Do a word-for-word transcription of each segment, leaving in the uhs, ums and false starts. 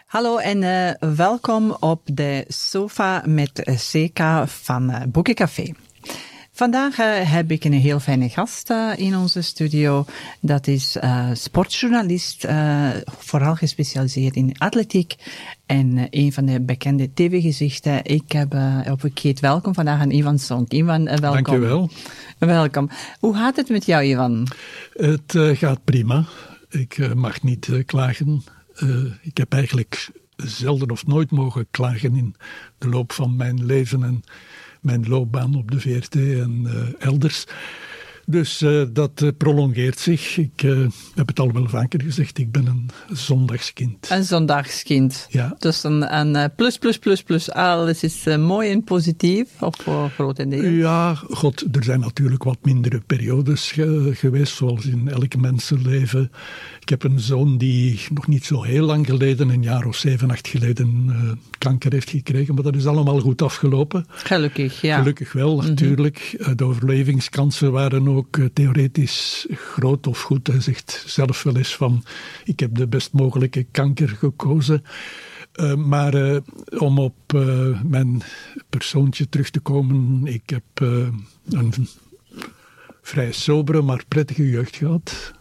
Hallo en uh, welkom op de sofa met C K van uh, Boekencafé. Vandaag uh, heb ik een heel fijne gast uh, in onze studio. Dat is uh, sportjournalist, uh, vooral gespecialiseerd in atletiek. En uh, een van de bekende tv-gezichten. Ik heb uh, op ik heet welkom vandaag aan Ivan Sonk. Ivan, uh, welkom. Dank je wel. Welkom. Hoe gaat het met jou, Ivan? Het uh, gaat prima. Ik uh, mag niet uh, klagen. Uh, ik heb eigenlijk zelden of nooit mogen klagen in de loop van mijn leven en mijn loopbaan op de V R T en uh, elders. Dus uh, dat uh, prolongeert zich. Ik uh, heb het al wel vaker gezegd, ik ben een zondagskind. Een zondagskind. Ja. Dus een, een plus, plus, plus, plus. Alles is uh, mooi en positief, of voor grotendeels? Ja, god, er zijn natuurlijk wat mindere periodes ge- geweest, zoals in elk mensenleven. Ik heb een zoon die nog niet zo heel lang geleden, een jaar of zeven, acht geleden, uh, kanker heeft gekregen. Maar dat is allemaal goed afgelopen. Gelukkig, ja. Gelukkig wel, Mm-hmm. natuurlijk. Uh, de overlevingskansen waren ook uh, theoretisch groot of goed. Hij zegt zelf wel eens van, ik heb de best mogelijke kanker gekozen. Uh, maar uh, om op uh, mijn persoontje terug te komen, ik heb uh, een vrij sobere, maar prettige jeugd gehad.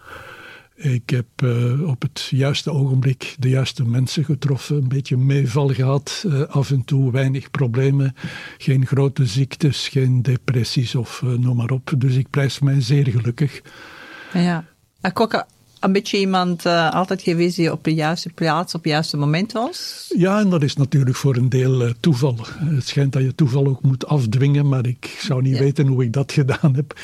Ik heb uh, op het juiste ogenblik de juiste mensen getroffen, een beetje meeval gehad, uh, af en toe weinig problemen, geen grote ziektes, geen depressies of uh, noem maar op. Dus ik prijs mij zeer gelukkig. Ja, ik ook een beetje iemand uh, altijd geweest die op de juiste plaats, op het juiste moment was? Ja, en dat is natuurlijk voor een deel uh, toeval. Het schijnt dat je toeval ook moet afdwingen, maar ik zou niet ja. weten hoe ik dat gedaan heb.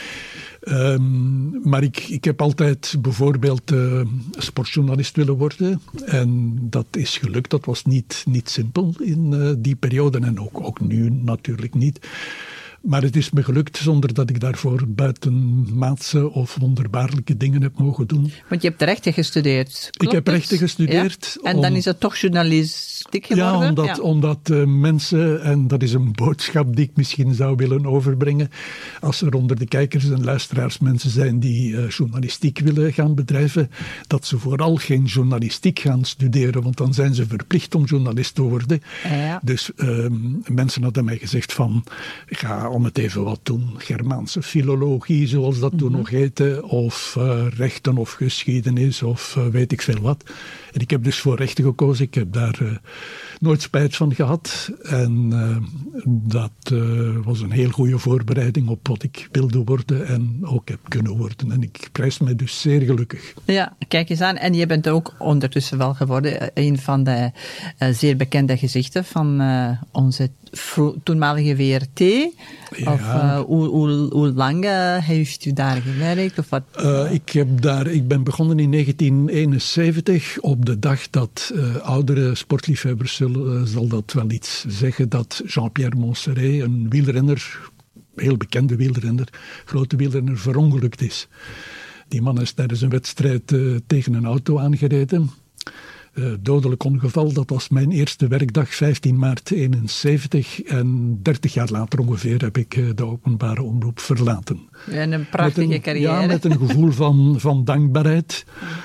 Um, maar ik, ik heb altijd bijvoorbeeld uh, sportjournalist willen worden. En dat is gelukt. Dat was niet, niet simpel in uh, die periode. En ook, ook nu natuurlijk niet. Maar het is me gelukt zonder dat ik daarvoor buitenmaatse of wonderbaarlijke dingen heb mogen doen. Want je hebt rechten gestudeerd, klopt Ik heb het? rechten gestudeerd. Ja? En om, dan is het toch journalistiek geworden? Ja, omdat, ja. omdat uh, mensen, en dat is een boodschap die ik misschien zou willen overbrengen, als er onder de kijkers en luisteraars mensen zijn die uh, journalistiek willen gaan bedrijven, dat ze vooral geen journalistiek gaan studeren, want dan zijn ze verplicht om journalist te worden. Ja. Dus uh, mensen hadden mij gezegd van, ga om het even wat doen, Germaanse filologie, zoals dat mm-hmm. toen nog heette, of uh, rechten of geschiedenis, of uh, weet ik veel wat. En ik heb dus voor rechten gekozen. Ik heb daar uh, nooit spijt van gehad. En uh, dat uh, was een heel goede voorbereiding op wat ik wilde worden en ook heb kunnen worden. En ik prijs mij dus zeer gelukkig. Ja, kijk eens aan. En je bent ook ondertussen wel geworden een van de uh, zeer bekende gezichten van uh, onze vro- toenmalige V R T. Ja. Of uh, hoe, hoe, hoe lang uh, heeft u daar gewerkt? Of wat? Uh, ik, heb daar, ik ben begonnen in negentien eenenzeventig, op de dag dat uh, oudere sportliefhebbers zullen, uh, zal dat wel iets zeggen, dat Jean-Pierre Montserrat, een wielrenner, heel bekende wielrenner, grote wielrenner, verongelukt is. Die man is tijdens een wedstrijd uh, tegen een auto aangereden. Uh, dodelijk ongeval, dat was mijn eerste werkdag, vijftien maart eenenzeventig. En dertig jaar later ongeveer heb ik uh, de openbare omroep verlaten. En een prachtige een, carrière. Ja, met een gevoel van, van dankbaarheid.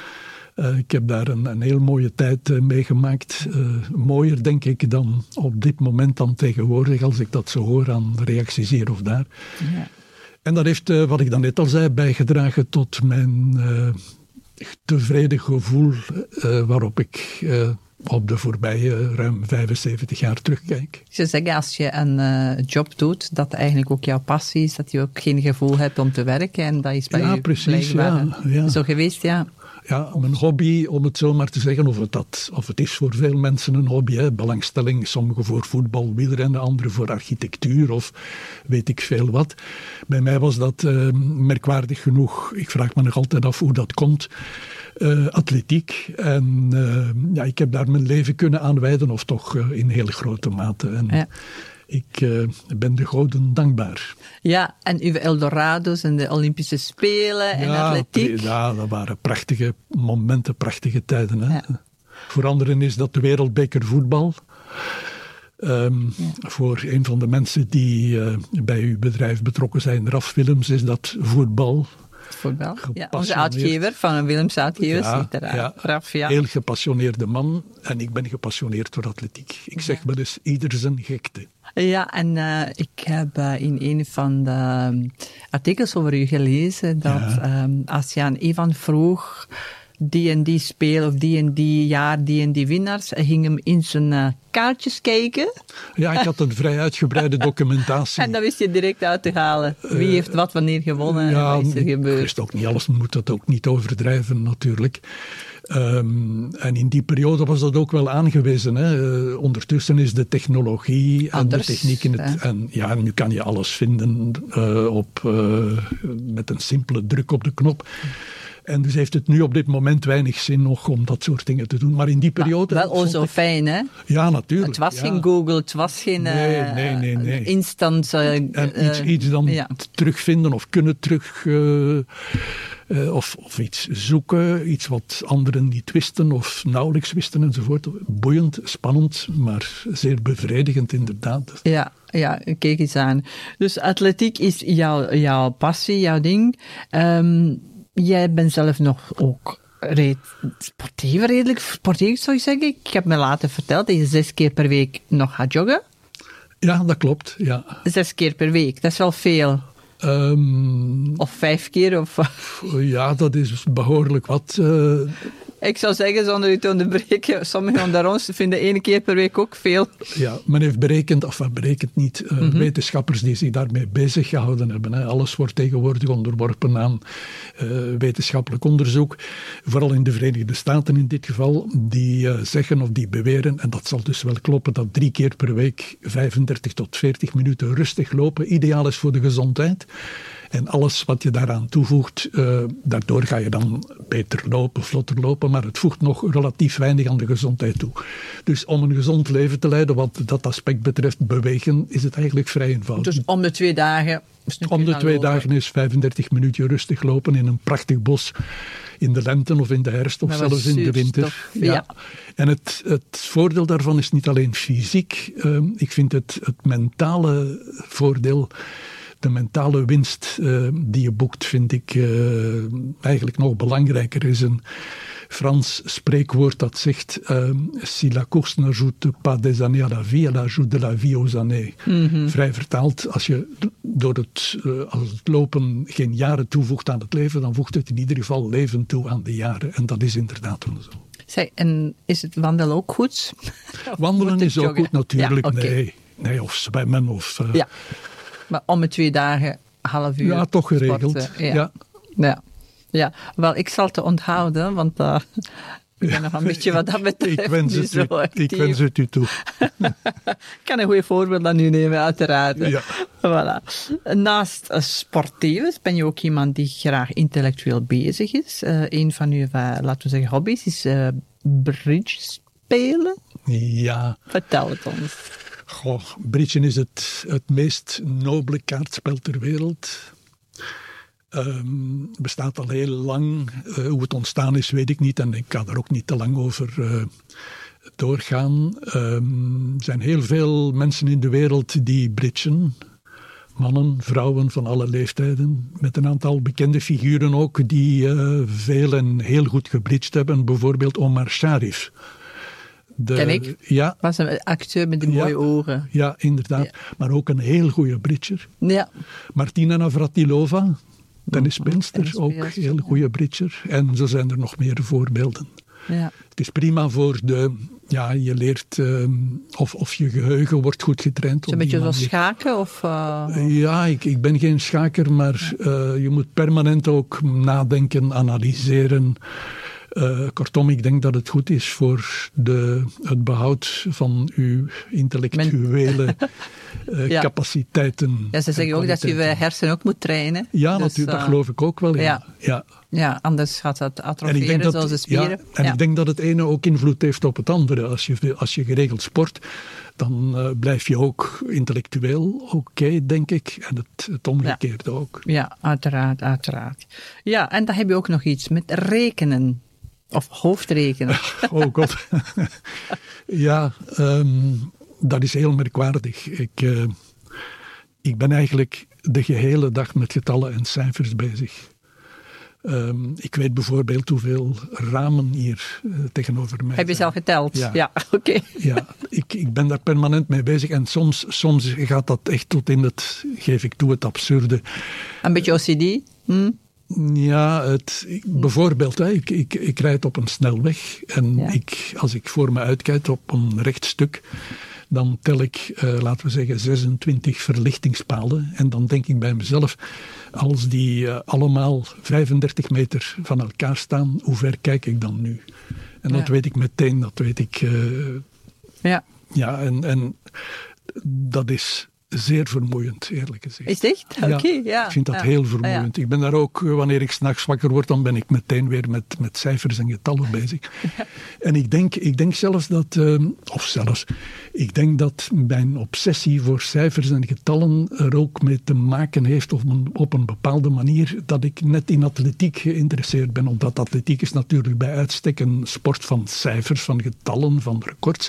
Uh, ik heb daar een, een heel mooie tijd uh, meegemaakt. Uh, mooier, denk ik, dan op dit moment dan tegenwoordig, als ik dat zo hoor aan reacties hier of daar. Ja. En dat heeft, uh, wat ik dan net al zei, bijgedragen tot mijn Uh, tevreden gevoel uh, waarop ik uh, op de voorbije ruim vijfenzeventig jaar terugkijk. Je zegt, als je een uh, job doet, dat eigenlijk ook jouw passie is, dat je ook geen gevoel hebt om te werken en dat is bij ja, u precies, blijkbaar ja, ja. zo geweest, ja. Ja, mijn hobby, om het zo maar te zeggen, of het, dat, of het is voor veel mensen een hobby, hè, belangstelling, sommigen voor voetbal, wielrennen, anderen voor architectuur of weet ik veel wat. Bij mij was dat uh, merkwaardig genoeg, ik vraag me nog altijd af hoe dat komt, uh, atletiek. En uh, ja, ik heb daar mijn leven kunnen aanwijden, of toch uh, in heel grote mate. En ja. Ik uh, ben de goden dankbaar. Ja, en uw Eldorado's en de Olympische Spelen en ja, atletiek. Ja, dat waren prachtige momenten, prachtige tijden. Hè? Ja. Voor anderen is dat de wereldbeker voetbal. Um, ja. Voor een van de mensen die uh, bij uw bedrijf betrokken zijn, Raf Willems, is dat voetbal. Voetbal. Ja, onze uitgever van Willems Uitgevers. Ja, ja, Raf, ja. Heel gepassioneerde man. En ik ben gepassioneerd door atletiek. Ik zeg wel eens, ieder zijn gekte. Ja, en uh, ik heb uh, in een van de um, artikels over u gelezen dat ja. um, als je aan Ivan vroeg die en die speel of die en die jaar, die en die winnaars, hij ging hem in zijn uh, kaartjes kijken. Ja, ik had een vrij uitgebreide documentatie. En dan wist je direct uit te halen. Wie heeft wat wanneer gewonnen ja, en wat is er gebeurd. Ik wist ook niet alles, moet dat ook niet overdrijven natuurlijk. Um, en in die periode was dat ook wel aangewezen. Hè. Uh, ondertussen is de technologie en Anders, de techniek in het... En ja, nu kan je alles vinden uh, op, uh, met een simpele druk op de knop. En dus heeft het nu op dit moment weinig zin nog om dat soort dingen te doen. Maar in die periode... Maar wel zo ik... fijn, hè? Ja, natuurlijk. Het was ja. geen Google, het was geen nee, uh, nee, nee, nee. instant... Uh, en iets, iets dan ja. terugvinden of kunnen terug... Uh, uh, of, of iets zoeken, iets wat anderen niet wisten of nauwelijks wisten enzovoort. Boeiend, spannend, maar zeer bevredigend inderdaad. Ja, ja, kijk eens aan. Dus atletiek is jouw, jouw passie, jouw ding. Um, Jij bent zelf nog ook red, sportief, redelijk sportief zou ik zeggen. Ik heb me laten verteld dat je zes keer per week nog gaat joggen. Ja, dat klopt, ja. Zes keer per week, dat is wel veel. Um, of vijf keer? Of... Ja, dat is behoorlijk wat. Uh, Ik zou zeggen, zonder u te onderbreken, sommigen onder ons vinden één keer per week ook veel. Ja, men heeft berekend, of wat berekent niet, uh, mm-hmm. wetenschappers die zich daarmee bezig gehouden hebben. Hè. Alles wordt tegenwoordig onderworpen aan uh, wetenschappelijk onderzoek. Vooral in de Verenigde Staten in dit geval, die uh, zeggen of die beweren, en dat zal dus wel kloppen, dat drie keer per week vijfendertig tot veertig minuten rustig lopen ideaal is voor de gezondheid. En alles wat je daaraan toevoegt, uh, daardoor ga je dan beter lopen, vlotter lopen, maar het voegt nog relatief weinig aan de gezondheid toe. Dus om een gezond leven te leiden, wat dat aspect betreft bewegen, is het eigenlijk vrij eenvoudig. Dus om de twee dagen... Om de twee lopen. dagen is vijfendertig minuutjes rustig lopen in een prachtig bos in de lente of in de herfst of zelfs in de winter. Ja. Ja. En het, het voordeel daarvan is niet alleen fysiek. Uh, ik vind het, het mentale voordeel... De mentale winst uh, die je boekt, vind ik uh, eigenlijk nog belangrijker. Er is een Frans spreekwoord dat zegt uh, si la course n'ajoute pas des années à la vie, elle ajoute de la vie aux années. Mm-hmm. Vrij vertaald, als je door het, uh, als het lopen geen jaren toevoegt aan het leven, dan voegt het in ieder geval leven toe aan de jaren. En dat is inderdaad wel zo. Zeg, en is het wandelen ook goed? Wandelen is ook goed, natuurlijk. Ja, okay. Nee, nee, of zwemmen of... Uh, ja. Maar om de twee dagen, half uur. Ja, toch geregeld. Ja. Ja. Ja. Ja, wel, ik zal het onthouden, want uh, ik ben nog een beetje wat dat betreft. Ik wens het, u, ik wens het u toe. Ik kan een goed voorbeeld aan u nemen, uiteraard. Ja. Voilà. Naast uh, sportief ben je ook iemand die graag intellectueel bezig is. Uh, een van uw, uh, laten we zeggen, hobby's is uh, bridge spelen. Ja. Vertel het ons. Goh, bridgen is het, het meest nobele kaartspel ter wereld. Um, bestaat al heel lang. Uh, hoe het ontstaan is, weet ik niet. En ik kan er ook niet te lang over uh, doorgaan. Um, er zijn heel veel mensen in de wereld die bridgen. Mannen, vrouwen van alle leeftijden. Met een aantal bekende figuren ook die uh, veel en heel goed gebridged hebben. Bijvoorbeeld Omar Sharif. De, Ken ik. Ja. Was een acteur met die mooie ja, ogen. Ja, inderdaad. Ja. Maar ook een heel goede bridger. Ja. Martina Navratilova, tennisspeelster, ook heel goede bridger. En zo zijn er nog meer voorbeelden. Ja. Het is prima voor de... Ja, je leert... Uh, of, of je geheugen wordt goed getraind. Een beetje zoals schaken? Of, uh, ja, ik, ik ben geen schaker, maar uh, je moet permanent ook nadenken, analyseren... Uh, kortom, ik denk dat het goed is voor de, het behoud van uw intellectuele uh, ja. capaciteiten. Ja, ze zeggen ook dat je je hersenen ook moet trainen. Ja, dus, natuurlijk, uh, dat geloof ik ook wel. Ja, ja. ja. ja anders gaat het atroferen dat, zoals de spieren. Ja, en ja. ik denk dat het ene ook invloed heeft op het andere. Als je, als je geregeld sport, dan uh, blijf je ook intellectueel oké, okay, denk ik. En het, het omgekeerde ja. ook. Ja, uiteraard, uiteraard. Ja, en dan heb je ook nog iets met rekenen. Of hoofdrekenen. Oh god. Ja, um, dat is heel merkwaardig. Ik, uh, ik ben eigenlijk de gehele dag met getallen en cijfers bezig. Um, ik weet bijvoorbeeld hoeveel ramen hier uh, tegenover mij Heb je ze al geteld? Ja, ja oké. Okay. Ja, ik, ik ben daar permanent mee bezig. En soms, soms gaat dat echt tot in het, geef ik toe, het absurde. Een beetje O C D? Hm? Ja, het, ik, bijvoorbeeld, hè, ik, ik, ik rijd op een snelweg. En ja. ik, als ik voor me uitkijk op een recht stuk, dan tel ik, uh, laten we zeggen, zesentwintig verlichtingspalen. En dan denk ik bij mezelf, als die uh, allemaal vijfendertig meter van elkaar staan, hoe ver kijk ik dan nu? En dat ja. weet ik meteen, dat weet ik. Uh, ja. Ja, en, en dat is zeer vermoeiend, eerlijk gezegd. Is het echt? Oké, ja, okay, ja. Ik vind dat ja. heel vermoeiend. Ja. Ik ben daar ook, wanneer ik 's nachts wakker word, dan ben ik meteen weer met, met cijfers en getallen bezig. Ja. En ik denk, ik denk zelfs dat, uh, of zelfs, ik denk dat mijn obsessie voor cijfers en getallen er ook mee te maken heeft op een, op een bepaalde manier dat ik net in atletiek geïnteresseerd ben. Omdat atletiek is natuurlijk bij uitstek een sport van cijfers, van getallen, van records.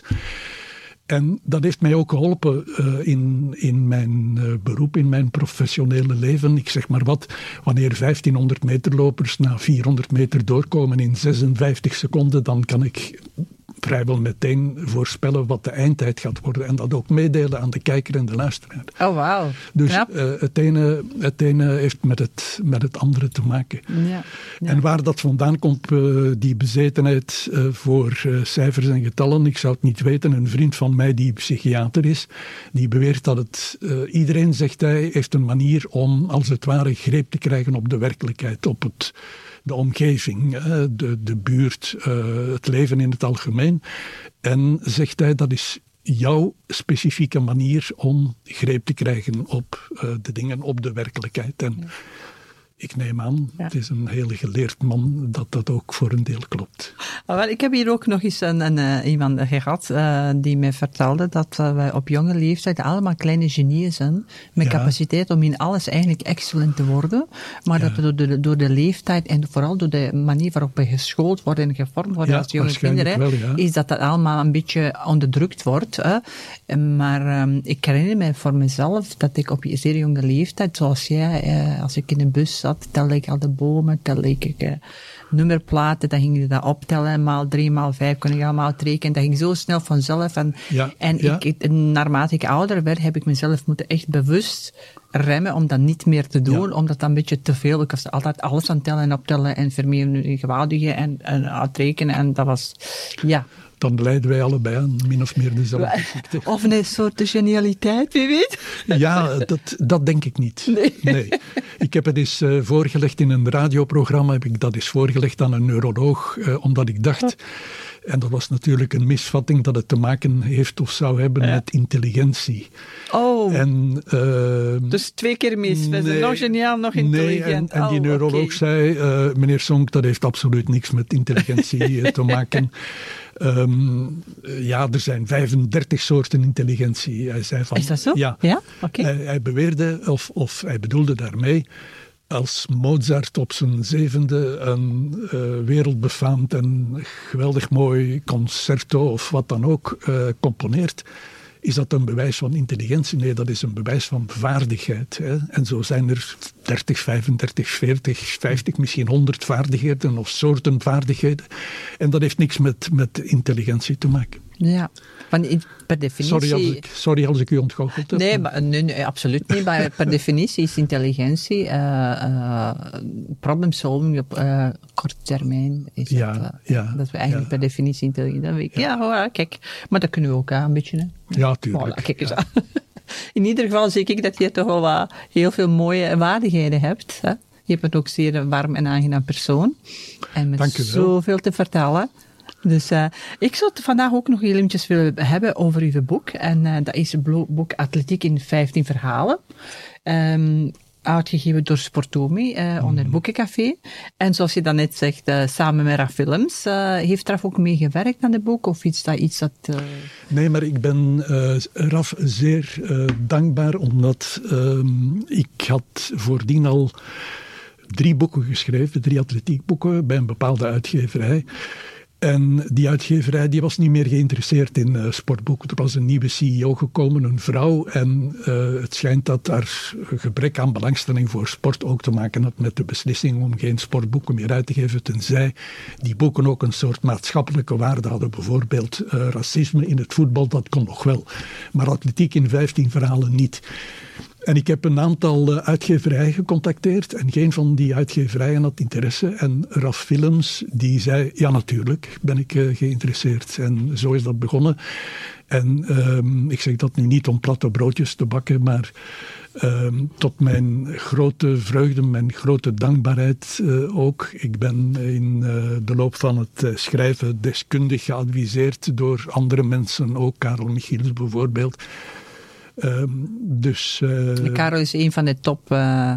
En dat heeft mij ook geholpen uh, in, in mijn uh, beroep, in mijn professionele leven. Ik zeg maar wat, wanneer vijftienhonderd meterlopers na vierhonderd meter doorkomen in zesenvijftig seconden, dan kan ik vrijwel meteen voorspellen wat de eindtijd gaat worden. En dat ook meedelen aan de kijker en de luisteraar. Oh, wauw. Dus uh, het, ene, het ene heeft met het, met het andere te maken. Ja. Ja. En waar dat vandaan komt, uh, die bezetenheid uh, voor uh, cijfers en getallen, ik zou het niet weten. Een vriend van mij die psychiater is, die beweert dat het, uh, iedereen, zegt hij, heeft een manier om als het ware greep te krijgen op de werkelijkheid, op het... de omgeving, de, de buurt, het leven in het algemeen. En zegt hij, dat is jouw specifieke manier om greep te krijgen op de dingen, op de werkelijkheid. En ja. ik neem aan, ja. het is een heel geleerd man, dat dat ook voor een deel klopt. Oh, wel, ik heb hier ook nog eens een, een, uh, iemand gehad uh, die mij vertelde dat uh, wij op jonge leeftijd allemaal kleine genieën zijn, met ja. capaciteit om in alles eigenlijk excellent te worden, maar ja. dat door de, door de leeftijd en vooral door de manier waarop we geschoold worden en gevormd worden ja, als jonge kinderen, wel, ja. is dat dat allemaal een beetje onderdrukt wordt. Hè. Maar um, ik herinner me voor mezelf dat ik op een zeer jonge leeftijd, zoals jij, uh, als ik in een bus zat, telde ik al de bomen, telde ik uh, nummerplaten, dan ging je dat optellen, maal drie, maal vijf, kon ik allemaal rekenen. Dat ging zo snel vanzelf. En, ja, en ja. Ik, naarmate ik ouder werd, heb ik mezelf moeten echt bewust remmen om dat niet meer te doen, ja. omdat dat een beetje te veel, ik was altijd alles aan tellen en optellen en vermenigvuldigen en, en uitrekenen en dat was, ja... Dan leiden wij allebei aan min of meer dezelfde ziekte. Of een soort genialiteit, wie weet. Ja, dat, dat denk ik niet. Nee. nee. Ik heb het eens uh, voorgelegd in een radioprogramma, heb ik dat eens voorgelegd aan een neuroloog, uh, omdat ik dacht, en dat was natuurlijk een misvatting, dat het te maken heeft of zou hebben ja. met intelligentie. Oh, en, uh, dus twee keer mis. We zijn nog geniaal, nog intelligent. Nee, en, en oh, die neuroloog okay. zei, uh, meneer Sonk, dat heeft absoluut niks met intelligentie te maken. Um, ja, er zijn vijfendertig soorten intelligentie. Hij zei van, is dat zo? Ja. ja? Okay. Hij, hij beweerde, of, of hij bedoelde daarmee, als Mozart op zijn zevende een uh, wereldbefaamd en geweldig mooi concerto of wat dan ook uh, componeert, is dat een bewijs van intelligentie? Nee, dat is een bewijs van vaardigheid. Hè? En zo zijn er dertig, vijfendertig, veertig, vijftig, misschien honderd vaardigheden of soorten vaardigheden. En dat heeft niks met, met intelligentie te maken. Ja, want per definitie... Sorry als ik, sorry als ik u ontgoocheld heb. Nee, maar, nee, nee, absoluut niet. Maar per definitie is intelligentie, uh, uh, problem solving op uh, korte termijn. Is ja, dat, uh, ja, dat we eigenlijk ja. per definitie intelligent zijn. Ja, ja hoor, kijk. Maar dat kunnen we ook uh, een beetje. Hè? Ja, tuurlijk. Voilà, kijk eens ja. aan. In ieder geval zie ik dat je toch wel uh, heel veel mooie vaardigheden hebt. Hè? Je bent ook zeer een warm en aangenaam persoon. En met zoveel te vertellen. Dus uh, ik zou het vandaag ook nog heel eventjes willen hebben over uw boek. En uh, dat is het boek Atletiek in vijftien verhalen. Um, uitgegeven door Sportomi, uh, onder mm-hmm. Boekencafé. En zoals je dan net zegt, uh, samen met Raf Willems. Uh, heeft Raf ook meegewerkt aan het boek? Of is dat iets dat... Uh... Nee, maar ik ben uh, Raf zeer uh, dankbaar, omdat uh, ik had voordien al drie boeken geschreven, drie atletiekboeken, bij een bepaalde uitgeverij. En die uitgeverij die was niet meer geïnteresseerd in uh, sportboeken. Er was een nieuwe C E O gekomen, een vrouw. En uh, het schijnt dat haar gebrek aan belangstelling voor sport ook te maken had met de beslissing om geen sportboeken meer uit te geven. Tenzij die boeken ook een soort maatschappelijke waarde hadden. Bijvoorbeeld uh, racisme in het voetbal, dat kon nog wel. Maar atletiek in vijftien verhalen niet. En ik heb een aantal uh, uitgeverijen gecontacteerd en geen van die uitgeverijen had interesse. En Raf Willems die zei, ja natuurlijk ben ik uh, geïnteresseerd. En zo is dat begonnen. En uh, ik zeg dat nu niet om platte broodjes te bakken, maar uh, tot mijn grote vreugde, mijn grote dankbaarheid uh, ook. Ik ben in uh, de loop van het uh, schrijven deskundig geadviseerd door andere mensen, ook Karel Michiels bijvoorbeeld. Uh, dus, uh, Karel is een van de top uh,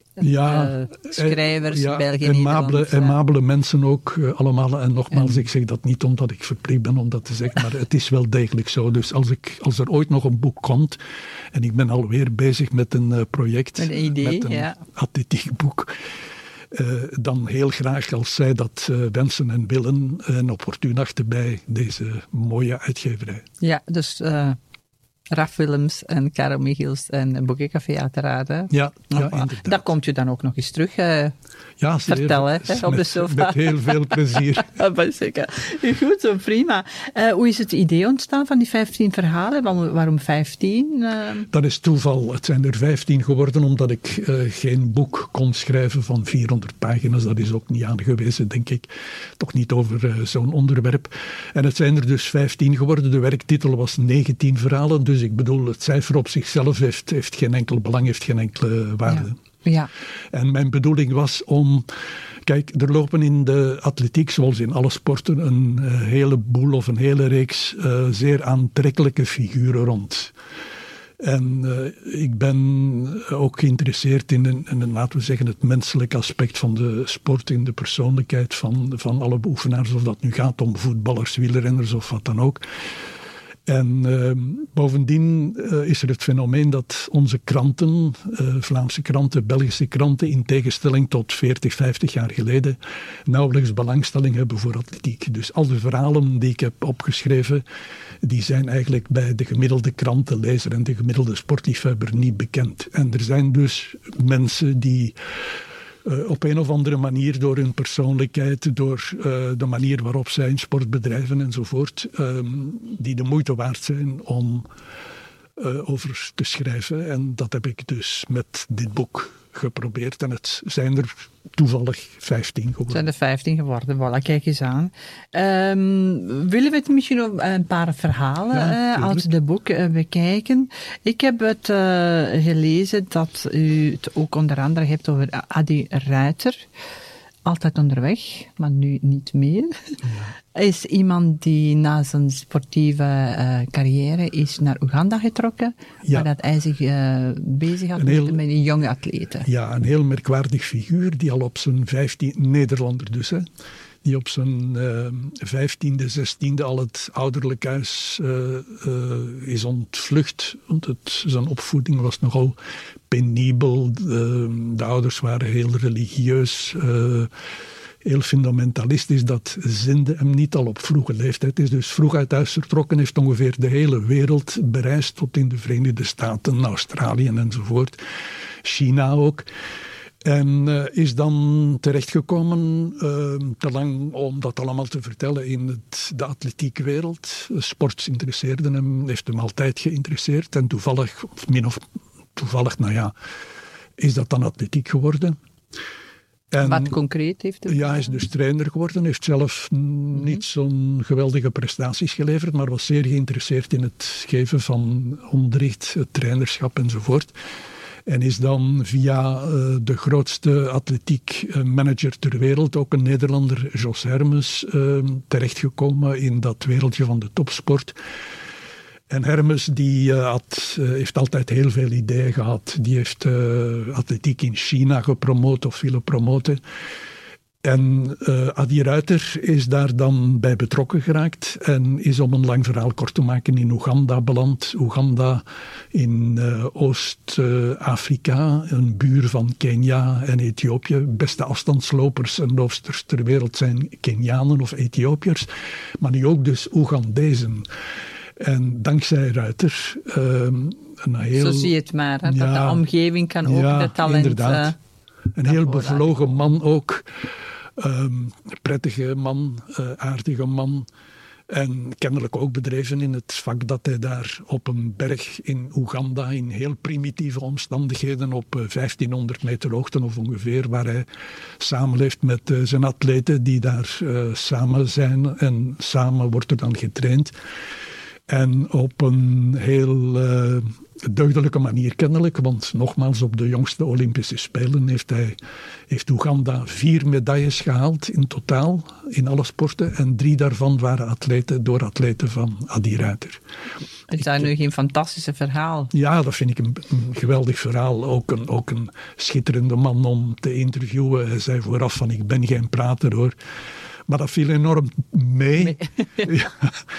ja, uh, schrijvers in ja, België en aimabele, Nederland. aimabele mensen ook uh, allemaal. En nogmaals, en... ik zeg dat niet omdat ik verplicht ben om dat te zeggen, maar het is wel degelijk zo. Dus als, ik, als er ooit nog een boek komt, en ik ben alweer bezig met een uh, project, een idee, met een ja. atletiekboek, uh, dan heel graag als zij dat uh, wensen en willen, en opportun achter bij deze mooie uitgeverij. Ja, dus... Uh... Raf Willems en Karel Michiels en Boekencafé uiteraard. Hè? Ja, ja, inderdaad. Daar komt je dan ook nog eens terug uh, ja, vertellen hè, op met, de sofa. Met heel veel plezier. Zeker. Goed zo, prima. Uh, hoe is het idee ontstaan van die vijftien verhalen? Waarom, waarom vijftien? Uh... Dat is toeval. Het zijn er vijftien geworden omdat ik uh, geen boek kon schrijven van vierhonderd pagina's. Dat is ook niet aangewezen, denk ik. Toch niet over uh, zo'n onderwerp. En het zijn er dus vijftien geworden. De werktitel was negentien verhalen. Dus ik bedoel, het cijfer op zichzelf heeft, heeft geen enkel belang, heeft geen enkele waarde. Ja. Ja. En mijn bedoeling was om... Kijk, er lopen in de atletiek, zoals in alle sporten, een uh, heleboel of een hele reeks uh, zeer aantrekkelijke figuren rond. En uh, ik ben ook geïnteresseerd in, in, in, laten we zeggen, het menselijke aspect van de sport, in de persoonlijkheid van, van alle beoefenaars, of dat nu gaat om voetballers, wielrenners of wat dan ook. En uh, bovendien uh, is er het fenomeen dat onze kranten, uh, Vlaamse kranten, Belgische kranten, in tegenstelling tot veertig, vijftig jaar geleden, nauwelijks belangstelling hebben voor atletiek. Dus al de verhalen die ik heb opgeschreven, die zijn eigenlijk bij de gemiddelde krantenlezer en de gemiddelde sportliefhebber niet bekend. En er zijn dus mensen die... Uh, op een of andere manier door hun persoonlijkheid, door uh, de manier waarop zij in sport bedrijven enzovoort, um, die de moeite waard zijn om uh, over te schrijven. En dat heb ik dus met dit boek geprobeerd. En het zijn er toevallig vijftien geworden. Het zijn er vijftien geworden, voilà, kijk eens aan. Um, willen we het misschien nog een paar verhalen ja, uh, uit de boek uh, bekijken? Ik heb het uh, gelezen dat u het ook onder andere hebt over Adi Ruiter. Altijd onderweg, maar nu niet meer. Ja. Is iemand die na zijn sportieve uh, carrière is naar Oeganda getrokken, ja. waar dat hij zich uh, bezig had heel, met een jonge atleten. Ja, een heel merkwaardig figuur die al op zijn vijftien, Nederlander dus, hè, die op zijn uh, vijftiende, zestiende al het ouderlijk huis uh, uh, is ontvlucht. Want het, zijn opvoeding was nogal penibel. De, de ouders waren heel religieus, uh, heel fundamentalistisch. Dat zinde hem niet al op vroege leeftijd. Hij is dus vroeg uit huis vertrokken, heeft ongeveer de hele wereld bereisd, tot in de Verenigde Staten, Australië enzovoort. China ook. En uh, is dan terechtgekomen, uh, te lang om dat allemaal te vertellen, in het, de atletiekwereld. Sport interesseerde hem, heeft hem altijd geïnteresseerd. En toevallig, of min of toevallig, nou ja, is dat dan atletiek geworden. En, wat concreet heeft hij? Ja, hij is dus trainer geworden. Heeft zelf mm-hmm. niet zo'n geweldige prestaties geleverd, maar was zeer geïnteresseerd in het geven van onderricht, het trainerschap enzovoort. En is dan via uh, de grootste atletiek uh, manager ter wereld, ook een Nederlander, Jos Hermes, uh, terechtgekomen in dat wereldje van de topsport. En Hermes die, uh, had, uh, heeft altijd heel veel ideeën gehad. Die heeft uh, atletiek in China gepromoot of willen promoten. En uh, Adi Ruiter is daar dan bij betrokken geraakt en is, om een lang verhaal kort te maken, in Oeganda beland. Oeganda in uh, Oost-Afrika, een buur van Kenia en Ethiopië. Beste afstandslopers en loopsters ter wereld zijn Kenianen of Ethiopiërs, maar nu ook dus Oegandezen. En dankzij Ruiter... Uh, een heel, Zo zie je het maar, hè, ja, dat de omgeving kan ook ja, de talent... Inderdaad. Uh, een heel bevlogen man ook. Um, prettige man, uh, aardige man. En kennelijk ook bedreven in het vak dat hij daar op een berg in Oeganda, in heel primitieve omstandigheden, op uh, vijftienhonderd meter hoogte of ongeveer, waar hij samenleeft met uh, zijn atleten die daar uh, samen zijn. En samen wordt er dan getraind. En op een heel uh, deugdelijke manier kennelijk, want nogmaals, op de jongste Olympische Spelen heeft, hij, heeft Oeganda vier medailles gehaald in totaal, in alle sporten. En drie daarvan waren atleten door atleten van Adi Ruiter. Is dat nu geen fantastische verhaal? Ja, dat vind ik een, een geweldig verhaal. Ook een, ook een schitterende man om te interviewen. Hij zei vooraf van, ik ben geen prater hoor. Maar dat viel enorm mee. mee. Ja.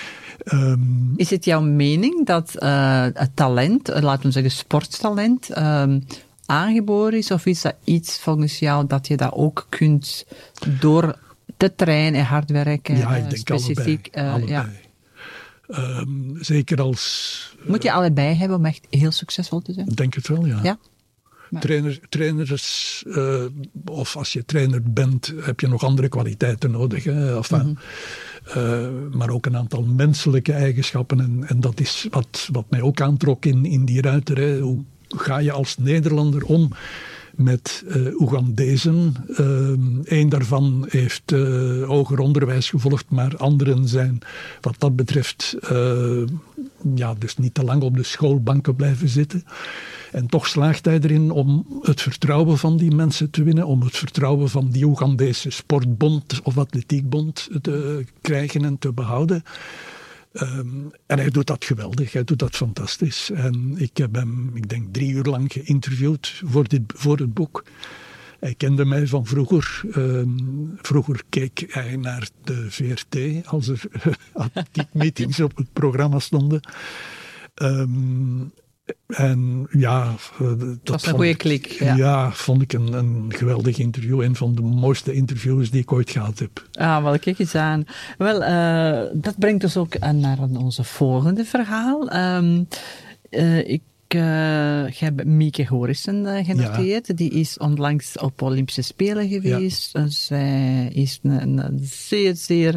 Um, is het jouw mening dat uh, het talent, uh, laten we zeggen sporttalent, um, aangeboren is? Of is dat iets volgens jou dat je dat ook kunt door te trainen en hard werken? Ja, ik uh, denk specifiek, allebei. Uh, allebei. Ja. Um, zeker als... Uh, Moet je allebei hebben om echt heel succesvol te zijn? Ik denk het wel, ja. Ja? Trainer, trainers, uh, of als je trainer bent, heb je nog andere kwaliteiten nodig. Hè? Enfin, mm-hmm. uh, maar ook een aantal menselijke eigenschappen. En, en dat is wat, wat mij ook aantrok in, in die Ruiter. Hè? Hoe ga je als Nederlander om met uh, Oegandezen? Eén uh, daarvan heeft uh, hoger onderwijs gevolgd, maar anderen zijn wat dat betreft uh, ja, dus niet te lang op de schoolbanken blijven zitten. En toch slaagt hij erin om het vertrouwen van die mensen te winnen, om het vertrouwen van die Oegandese sportbond of atletiekbond te krijgen en te behouden. Um, en hij doet dat geweldig, hij doet dat fantastisch. En ik heb hem, ik denk, drie uur lang geïnterviewd voor, dit, voor het boek. Hij kende mij van vroeger. Um, vroeger keek hij naar de V R T als er atletiekmeetings op het programma stonden. Um, En ja, dat, dat was een goede klik. Ja. ja, vond ik een, een geweldig interview. Een van de mooiste interviews die ik ooit gehad heb. Ah, wel, kijk eens aan. Wel, uh, dat brengt ons ook naar onze volgende verhaal. Um, uh, ik uh, heb Mieke Gorissen uh, genoteerd. Ja. Die is onlangs op Olympische Spelen geweest. Ja. Zij is een, een zeer, zeer...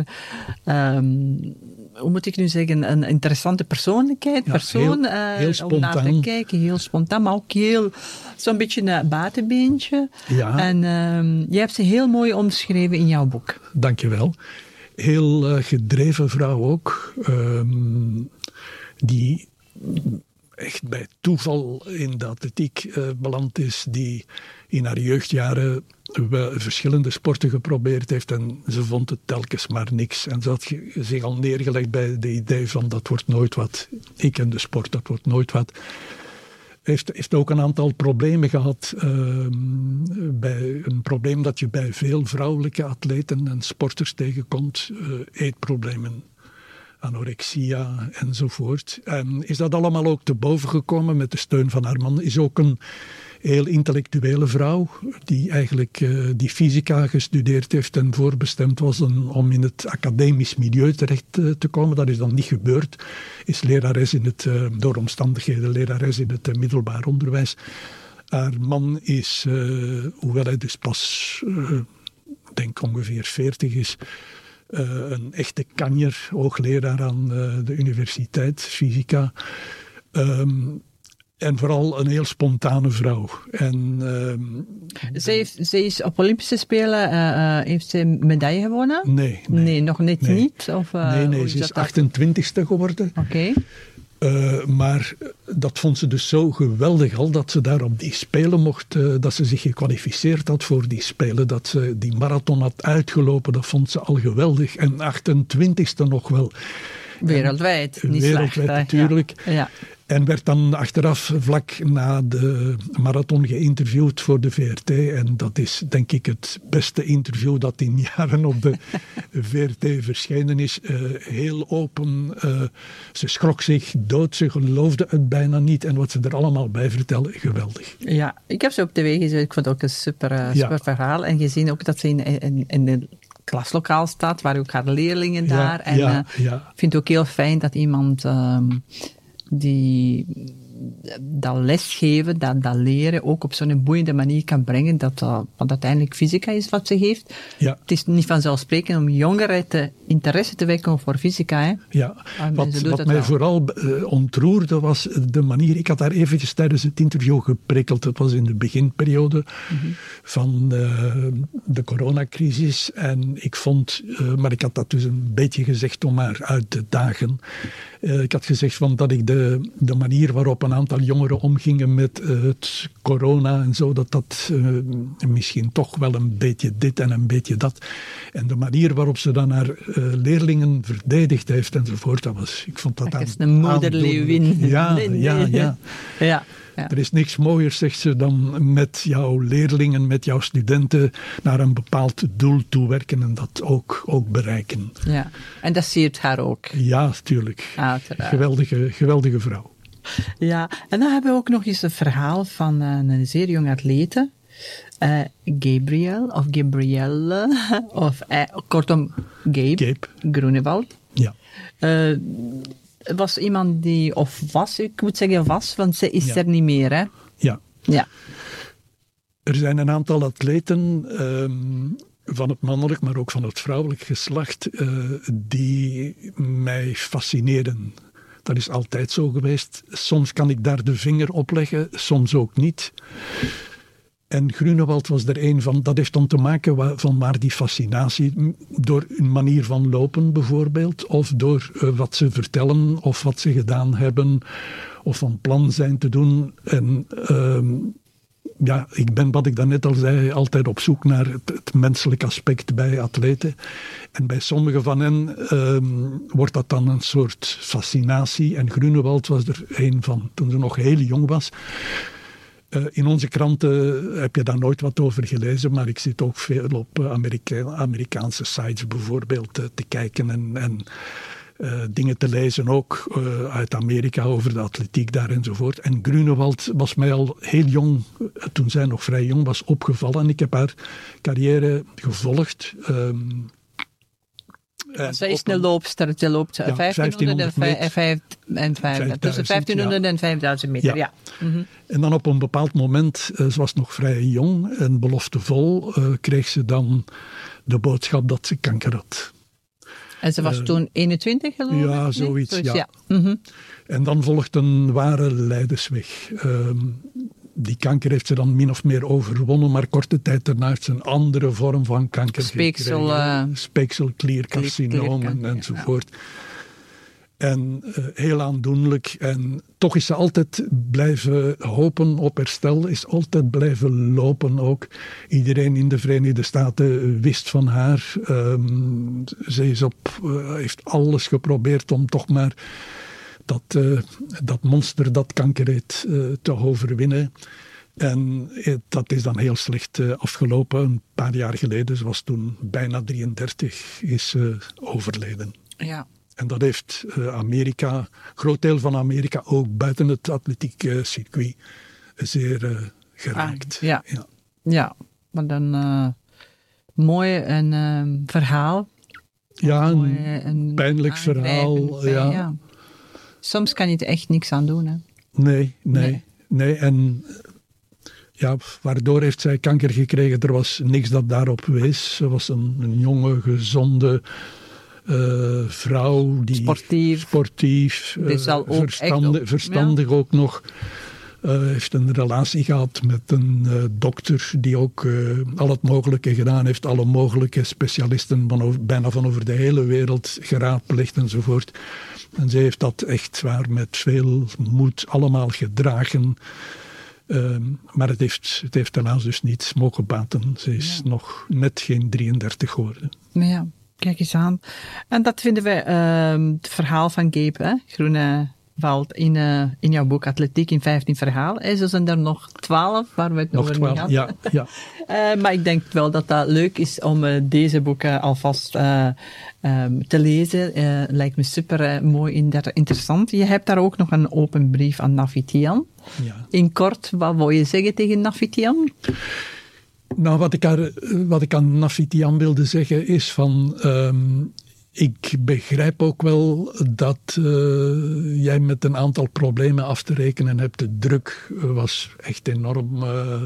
Um, hoe moet ik nu zeggen, een interessante persoonlijkheid, ja, persoon, heel, uh, heel om naar te kijken, heel spontaan, maar ook heel, zo'n beetje een buitenbeentje. Ja. En uh, je hebt ze heel mooi omschreven in jouw boek. Dankjewel. Heel uh, gedreven vrouw ook, um, die echt bij toeval in de atletiek uh, beland is, die in haar jeugdjaren wel verschillende sporten geprobeerd heeft en ze vond het telkens maar niks. En ze had zich al neergelegd bij het idee van dat wordt nooit wat. Ik en de sport, dat wordt nooit wat. Heeft, heeft ook een aantal problemen gehad. Uh, bij een probleem dat je bij veel vrouwelijke atleten en sporters tegenkomt. Uh, eetproblemen, anorexia enzovoort. En is dat allemaal ook te boven gekomen met de steun van haar man. Is ook een heel intellectuele vrouw die eigenlijk uh, die fysica gestudeerd heeft en voorbestemd was een, om in het academisch milieu terecht uh, te komen. Dat is dan niet gebeurd. Is lerares in het, uh, door omstandigheden lerares in het uh, middelbaar onderwijs. Haar man is, uh, hoewel hij dus pas, uh, denk ongeveer veertig is, uh, een echte kanjer, hoogleraar aan uh, de universiteit, fysica. Um, En vooral een heel spontane vrouw. En, uh, ze, heeft, ze is op Olympische Spelen, uh, uh, heeft ze een medaille gewonnen? Nee. Nee, nee nog net nee. niet? Of, uh, nee, nee, ze is achtentwintigste geworden. Oké. Okay. Uh, maar dat vond ze dus zo geweldig al, dat ze daar op die Spelen mocht, uh, dat ze zich gekwalificeerd had voor die Spelen, dat ze die marathon had uitgelopen, dat vond ze al geweldig. En achtentwintigste nog wel. Wereldwijd, en, niet Wereldwijd slecht, natuurlijk. Ja. Ja. En werd dan achteraf vlak na de marathon geïnterviewd voor de V R T. En dat is denk ik het beste interview dat in jaren op de V R T verschenen is. Uh, heel open. Uh, ze schrok zich dood. Ze geloofde het bijna niet. En wat ze er allemaal bij vertelde, geweldig. Ja, ik heb ze op tv gezien. Ik vond het ook een super, uh, super ja. verhaal. En gezien ook dat ze in, in, in de klaslokaal staat, waar ook haar leerlingen ja, daar. En ja, uh, ja. ik vind het ook heel fijn dat iemand um, die dat lesgeven, dat, dat leren ook op zo'n boeiende manier kan brengen, dat uh, wat uiteindelijk fysica is wat ze geeft. Ja. Het is niet vanzelfsprekend om jongeren te interesse te wekken voor fysica. Hè? Ja, wat, wat mij wel. vooral uh, ontroerde was de manier, ik had daar eventjes tijdens het interview geprikkeld, het was in de beginperiode mm-hmm. van uh, de coronacrisis en ik vond, uh, maar ik had dat dus een beetje gezegd om haar uit te dagen. Uh, ik had gezegd van dat ik de, de manier waarop een aantal jongeren omgingen met uh, het corona en zo, dat dat uh, misschien toch wel een beetje dit en een beetje dat. En de manier waarop ze dan haar uh, leerlingen verdedigd heeft enzovoort, dat was, ik vond dat, dat aan, is een moederleeuwin. Ja, nee, nee. ja, ja. ja. Ja. Er is niks mooiers, zegt ze, dan met jouw leerlingen, met jouw studenten naar een bepaald doel toe werken en dat ook, ook bereiken. Ja, en dat siert haar ook. Ja, natuurlijk. Uiteraard. Geweldige, geweldige vrouw. Ja, en dan hebben we ook nog eens een verhaal van uh, een zeer jonge atlete. Uh, Gabriel, of Gabrielle, of uh, kortom Gabe, Gabe. Groenewald. Ja. Uh, was iemand die, of was, ik moet zeggen was, want ze is ja. er niet meer, hè? Ja. Ja. Er zijn een aantal atleten um, van het mannelijk, maar ook van het vrouwelijk geslacht, uh, die mij fascineren. Dat is altijd zo geweest. Soms kan ik daar de vinger op leggen, soms ook niet. En Groenewald was er een van. Dat heeft dan te maken wa- van waar die fascinatie, door een manier van lopen bijvoorbeeld, of door uh, wat ze vertellen, of wat ze gedaan hebben, of van plan zijn te doen. En uh, ja, ik ben, wat ik daarnet al zei, altijd op zoek naar het, het menselijk aspect bij atleten. En bij sommige van hen uh, wordt dat dan een soort fascinatie. En Groenewald was er een van, toen ze nog heel jong was. Uh, in onze kranten heb je daar nooit wat over gelezen, maar ik zit ook veel op uh, Amerika- Amerikaanse sites bijvoorbeeld uh, te kijken en, en uh, dingen te lezen, ook uh, uit Amerika over de atletiek daar enzovoort. En Groenewald was mij al heel jong, uh, toen zij nog vrij jong was, opgevallen en ik heb haar carrière gevolgd. Um, Zij is een loopster. Ze loopt ja, vijftienhonderd en vijfduizend. Tussen vijftienhonderd ja. en vijfduizend meter, ja. ja. Mm-hmm. En dan op een bepaald moment, uh, ze was nog vrij jong en beloftevol, uh, kreeg ze dan de boodschap dat ze kanker had. En ze was uh, toen eenentwintig geloof ik? Ja, zoiets, nee? Dus, ja. ja. Mm-hmm. En dan volgt een ware leidersweg. Uh, Die kanker heeft ze dan min of meer overwonnen, maar korte tijd daarna heeft ze een andere vorm van kanker Speeksel, gekregen. Uh, Speekselkliercarcinoom enzovoort. Ja. En uh, heel aandoenlijk. En toch is ze altijd blijven hopen op herstel, is altijd blijven lopen ook. Iedereen in de Verenigde Staten wist van haar. Um, ze is op, uh, heeft alles geprobeerd om toch maar dat, uh, dat monster dat kanker heet uh, te overwinnen. En uh, dat is dan heel slecht uh, afgelopen. Een paar jaar geleden, ze was toen bijna drieëndertig, is uh, overleden. Ja. En dat heeft uh, Amerika, een groot deel van Amerika, ook buiten het atletiek uh, circuit, zeer uh, geraakt. Ah, ja. Ja. ja, maar dan uh, mooi een uh, verhaal. Ja, een, mooi, een pijnlijk verhaal. Ja. Ja. Soms kan je er echt niks aan doen, hè? Nee, nee, nee. nee. En ja, waardoor heeft zij kanker gekregen? Er was niks dat daarop wees. Ze was een, een jonge, gezonde uh, vrouw. Die sportief. Sportief. Uh, verstande, ook verstandig ja. ook nog. Uh, heeft een relatie gehad met een uh, dokter die ook uh, al het mogelijke gedaan heeft. Alle mogelijke specialisten van over, bijna van over de hele wereld geraadpleegd enzovoort. En ze heeft dat echt waar met veel moed allemaal gedragen. Uh, maar het heeft, het heeft helaas dus niet mogen baten. Ze is ja. nog net geen drieëndertig geworden. Ja, kijk eens aan. En dat vinden wij uh, het verhaal van Gabe, hè? Groene, valt in, uh, in jouw boek Atletiek in vijftien verhalen. En zo zijn er nog twaalf waar we het nog over twaalf, hadden. ja. ja. uh, maar ik denk wel dat dat leuk is om uh, deze boeken alvast uh, um, te lezen. Uh, lijkt me super uh, mooi en interessant. Je hebt daar ook nog een open brief aan Nafitian. Ja. In kort, wat wil je zeggen tegen Nafitian? Nou, wat ik, haar, wat ik aan Nafitian wilde zeggen is van... Um, ik begrijp ook wel dat uh, jij met een aantal problemen af te rekenen hebt. De druk was echt enorm uh,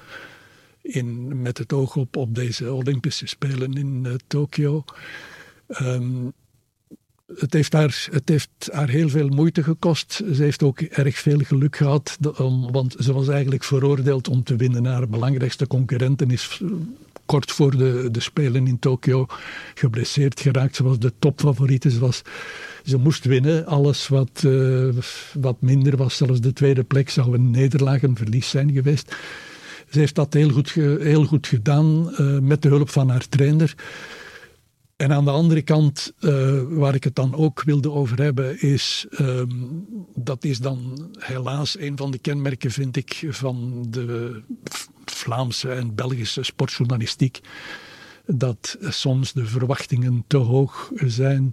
in, met het oog op, op deze Olympische Spelen in uh, Tokio. Um, Het heeft, haar, het heeft haar heel veel moeite gekost. Ze heeft ook erg veel geluk gehad, om, want ze was eigenlijk veroordeeld om te winnen. Haar belangrijkste concurrenten is kort voor de, de Spelen in Tokio geblesseerd geraakt. Ze was de topfavoriete. Ze, was, ze moest winnen. Alles wat, uh, wat minder was, zelfs de tweede plek, zou een nederlaag, een verlies zijn geweest. Ze heeft dat heel goed, ge, heel goed gedaan, uh, met de hulp van haar trainer. En aan de andere kant, uh, waar ik het dan ook wilde over hebben, is, um, dat is dan helaas een van de kenmerken, vind ik, van de Vlaamse en Belgische sportjournalistiek, dat soms de verwachtingen te hoog zijn.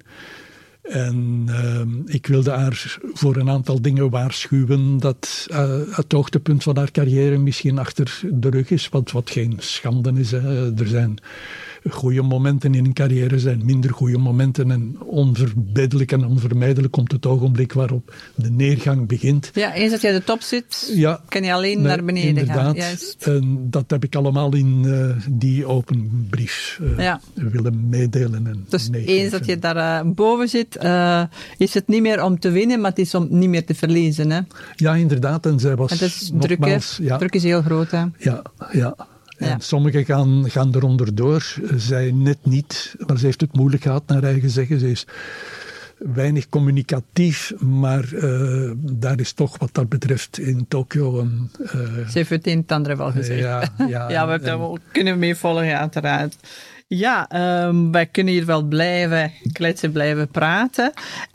En uh, ik wilde haar voor een aantal dingen waarschuwen dat uh, het hoogtepunt van haar carrière misschien achter de rug is, wat, wat geen schande is. Hè. Er zijn goede momenten in een carrière, zijn minder goede momenten en onverbiddelijk en onvermijdelijk komt het ogenblik waarop de neergang begint. Ja, eens dat je de top zit, ja, kan je alleen nee, naar beneden inderdaad. gaan. Juist. En dat heb ik allemaal in uh, die open brief uh, ja. willen meedelen. En dus meegeven. Eens dat je daar uh, boven zit, uh, is het niet meer om te winnen, maar het is om niet meer te verliezen. Hè? Ja, inderdaad. En zij was het is nogmaals... druk, ja, druk is heel groot. Hè? Ja, ja. En ja. sommigen gaan, gaan eronder door. Zij net niet, maar ze heeft het moeilijk gehad, naar eigen zeggen. Ze is weinig communicatief, maar uh, daar is toch wat dat betreft in Tokio een... Uh, ze heeft het een en ander wel gezegd. Ja, ja, ja we hebben en, wel kunnen meevolgen, uiteraard. Ja, um, wij kunnen hier wel blijven kletsen, blijven praten.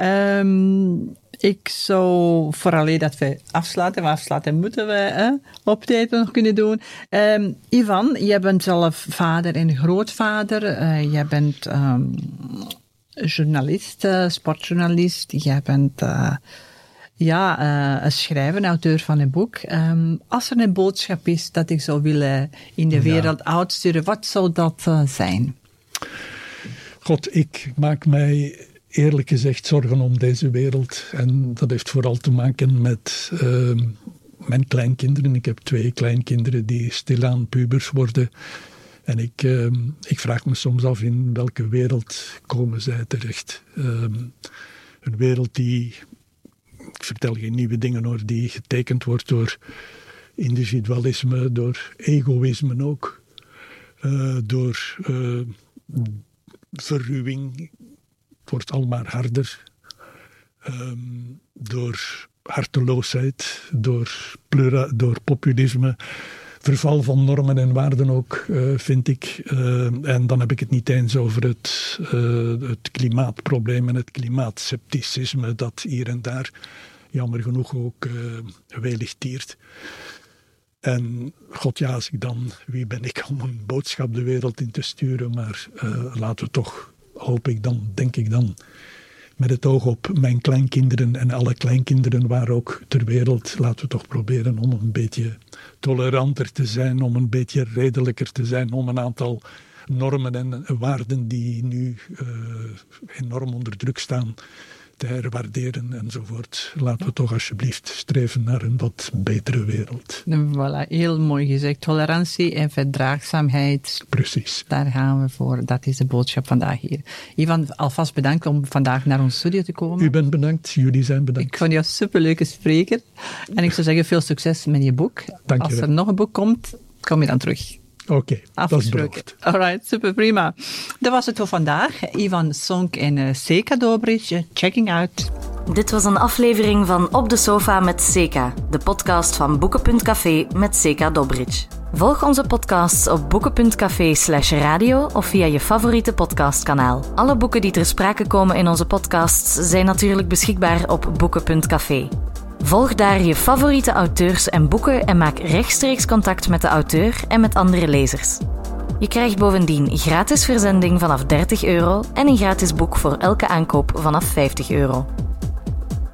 Um, Ik zou vooral dat we afsluiten, maar afsluiten moeten we hè, op tijd nog kunnen doen. Um, Ivan, jij bent zelf vader en grootvader. Uh, jij bent um, journalist, uh, sportjournalist. Jij bent uh, ja, uh, een schrijver, auteur van een boek. Um, als er een boodschap is dat ik zou willen in de wereld ja. uitsturen, wat zou dat uh, zijn? God, ik maak mij... eerlijk gezegd zorgen om deze wereld. En dat heeft vooral te maken met uh, mijn kleinkinderen. Ik heb twee kleinkinderen die stilaan pubers worden. En ik, uh, ik vraag me soms af in welke wereld komen zij terecht. Uh, een wereld die, ik vertel geen nieuwe dingen hoor, die getekend wordt door individualisme, door egoïsme ook. Uh, door uh, verruwing. Het wordt al maar harder um, door harteloosheid, door, plura, door populisme, verval van normen en waarden ook, uh, vind ik. Uh, en dan heb ik het niet eens over het, uh, het klimaatprobleem en het klimaatscepticisme dat hier en daar jammer genoeg ook uh, welig tiert. En god ja, als ik dan, wie ben ik om een boodschap de wereld in te sturen, maar uh, laten we toch... hoop ik dan, denk ik dan, met het oog op mijn kleinkinderen en alle kleinkinderen waar ook ter wereld, laten we toch proberen om een beetje toleranter te zijn, om een beetje redelijker te zijn, om een aantal normen en waarden die nu uh, enorm onder druk staan, te herwaarderen enzovoort. Laten we toch alsjeblieft streven naar een wat betere wereld. Voilà, heel mooi gezegd. Tolerantie en verdraagzaamheid. Precies. Daar gaan we voor. Dat is de boodschap vandaag hier. Ivan, alvast bedankt om vandaag naar ons studio te komen. U bent bedankt, jullie zijn bedankt. Ik vond jou een superleuke spreker. En ik zou zeggen, veel succes met je boek. Dank je Als wel. er nog een boek komt, kom je dan terug. Oké, okay, dat is beloofd. Alright, super prima. Dat was het voor vandaag. Ivan Sonk en uh, Seka Dobric, checking out. Dit was een aflevering van Op de Sofa met Seka, de podcast van Boeken punt café met Seka Dobric. Volg onze podcasts op boeken.café slash radio of via je favoriete podcastkanaal. Alle boeken die ter sprake komen in onze podcasts zijn natuurlijk beschikbaar op boeken.café. Volg daar je favoriete auteurs en boeken en maak rechtstreeks contact met de auteur en met andere lezers. Je krijgt bovendien gratis verzending vanaf dertig euro en een gratis boek voor elke aankoop vanaf vijftig euro.